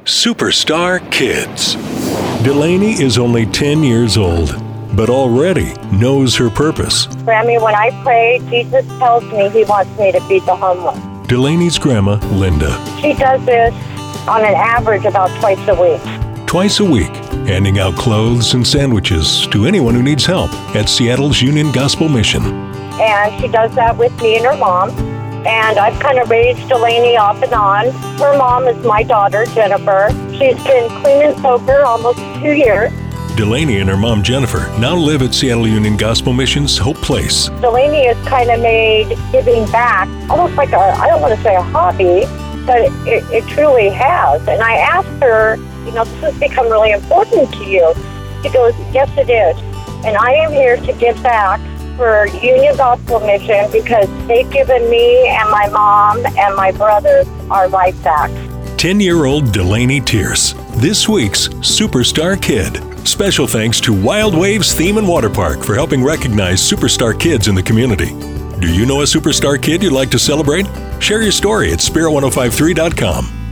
Superstar Kids. Delaney is only 10 years old, but already knows her purpose. Grammy, when I pray, Jesus tells me he wants me to feed the homeless. Delaney's grandma, Linda. She does this on an average about twice a week. Twice a week, handing out clothes and sandwiches to anyone who needs help at Seattle's Union Gospel Mission. And she does that with me and her mom. And I've kind of raised Delaney off and on. Her mom is my daughter, Jennifer. She's been clean and sober almost 2 years. Delaney and her mom, Jennifer, now live at Seattle Union Gospel Mission's Hope Place. Delaney has kind of made giving back almost like I don't want to say a hobby, but it truly has. And I asked her, this has become really important to you. She goes, yes, it is. And I am here to give back for Union Gospel Mission because they've given me and my mom and my brothers our life back. 10-year-old Delaney Tierce, this week's Superstar Kid. Special thanks to Wild Waves Theme and Water Park for helping recognize superstar kids in the community. Do you know a superstar kid you'd like to celebrate? Share your story at spirit1053.com.